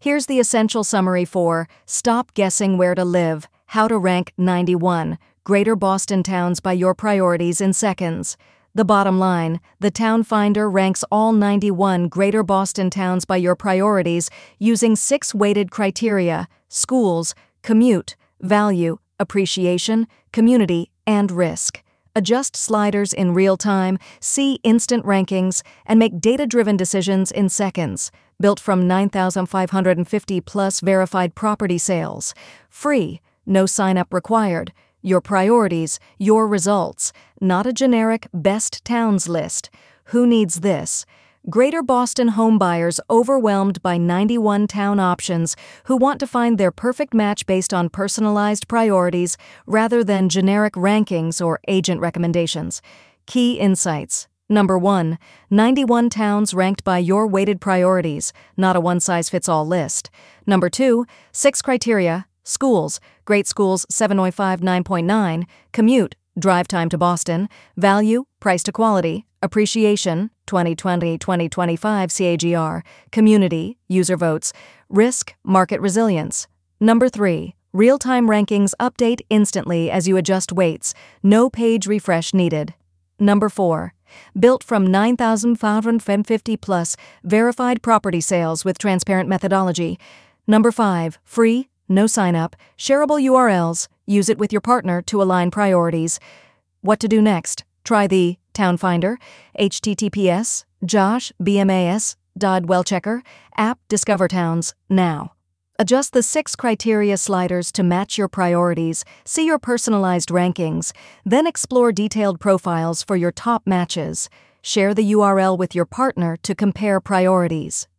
Here's the essential summary for Stop Guessing Where to Live, How to Rank 91 Greater Boston Towns by Your Priorities in Seconds. The bottom line, the Town Finder ranks all 91 Greater Boston towns by your priorities using 6 weighted criteria: schools, commute, value, appreciation, community, and risk. Adjust sliders in real time, see instant rankings, and make data-driven decisions in seconds. Built from 9,550 plus verified property sales. Free, no sign-up required. Your priorities, your results, not a generic best towns list. Who needs this? Greater Boston homebuyers overwhelmed by 91 town options who want to find their perfect match based on personalized priorities rather than generic rankings or agent recommendations. Key insights. Number 1, 91 towns ranked by your weighted priorities, not a one-size-fits-all list. Number 2, 6 criteria. Schools, great schools 7.5 9.9, commute, drive time to Boston, value, price to quality, appreciation, 2020-2025 CAGR, community, user votes, risk, market resilience. Number 3, real-time rankings update instantly as you adjust weights, no page refresh needed. Number 4, built from 9,550 plus verified property sales with transparent methodology. Number 5, free, no sign-up, shareable URLs, use it with your partner to align priorities. What to do next? Try the Town Finder, https://joshbmas.wellchecker, app Discover Towns, now. Adjust the 6 criteria sliders to match your priorities, see your personalized rankings, then explore detailed profiles for your top matches. Share the URL with your partner to compare priorities.